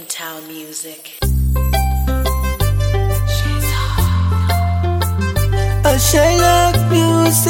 Town music. Sherlock music.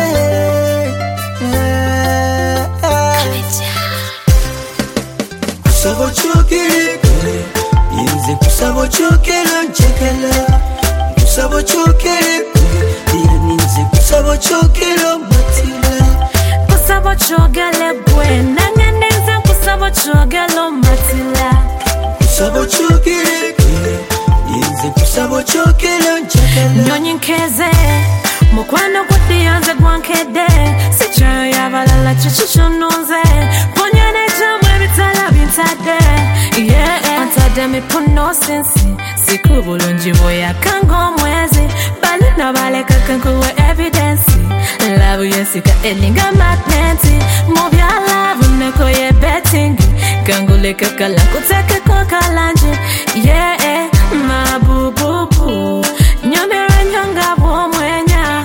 Kusabo chokele, inze kusabo chokele nchekela. Kusabo chokele, ninze kusabo chokele matila. Kusabo chokele buena, ninze kusabo chokele matila. Kusabo chokele, inze kusabo chokele nchekela. Nyonyinkeze, mukwano kutiyanze gwankede. Sichayo yabalala chichuchunuze. Ponyane jamwe bitala bintade. Yeah, antade mipuno sensi. Siku bulungi boya kango mwezi. Bali na baleka kankuwe evidence. Love yesika elinga magneti. Mobya love neko ye betting. Kangule kakala kuteke kwa kalanje. Yeah, mabububu. Nyomere nyonga bomwenya.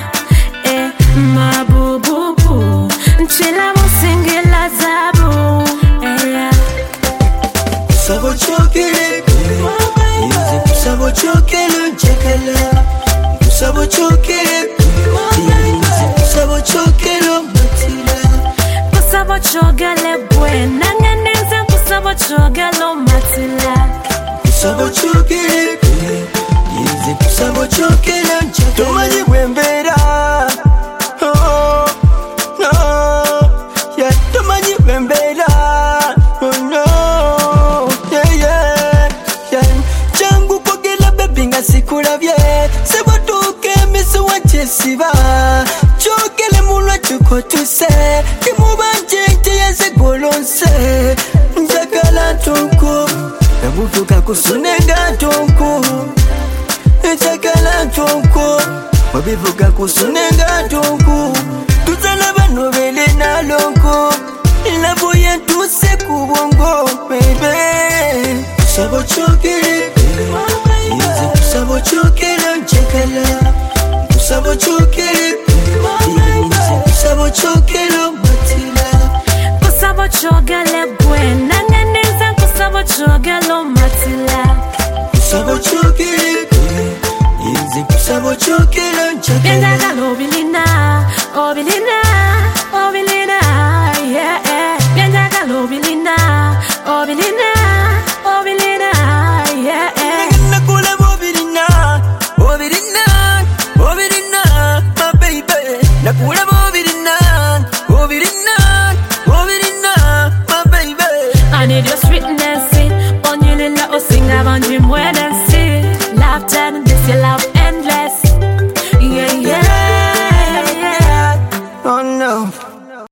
Mabububu. Nchila musingila zabu. Kusabo chokele, inze kusabo chokele nchekela. Kusabo chokele, inze kusabo chokele matila. Kusabo chogele buena, ninze kusabo chogele matila. Kusabo chokele, inze kusabo chokele nchekela. Tomanyi bwembera, oh no, yeah. Tomanyi bwembera, oh no, yeah. Changu kogela baby nga sikulabye, sebotuke misu wachesiba. Chokele mulwa chukotuse, kimubanje yeze golonse. Njagala tonko, nabutuka kusunenga tonko. Njagala tonko, wabivuga kusunenga tonko. Tuzala bano bele na lonko, ilabuye tuse kubongo, baby. Kusabo chokele, inze kusabo chokele nchekela. Kusabo chokele, inze kusabo chokele matila. Kusabo chogele buena, ninze kusabo chogele matila. Kusabo chokele, inze kusabo chokele nchekela. Yenjagala obilina, obilina, obilina, yeah. Yenjagala obilina, obilina, obilina, yeah. Nakula bobirina, bobirina, bobirina, my baby. Nakula bobirina, bobirina, bobirina, my baby. I need your sweetness, onyelila osinga banji mwedensi. Love turn this your love